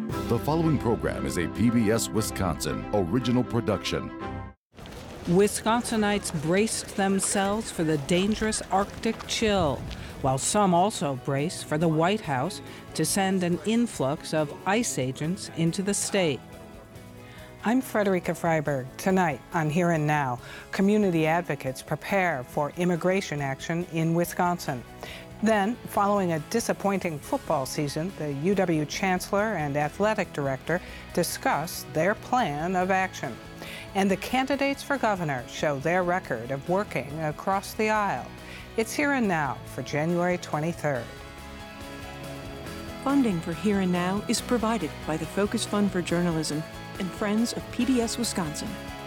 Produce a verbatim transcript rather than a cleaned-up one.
The following program is a P B S Wisconsin original production. Wisconsinites braced themselves for the dangerous Arctic chill, while some also brace for the White House to send an influx of ICE agents into the state. I'm Frederica Freiberg. Tonight on Here and Now, community advocates prepare for immigration action in Wisconsin. Then, following a disappointing football season, the U W Chancellor and Athletic Director discuss their plan of action. And the candidates for governor show their record of working across the aisle. It's Here and Now for January twenty-third. Funding for Here and Now is provided by the Focus Fund for Journalism and Friends of P B S Wisconsin.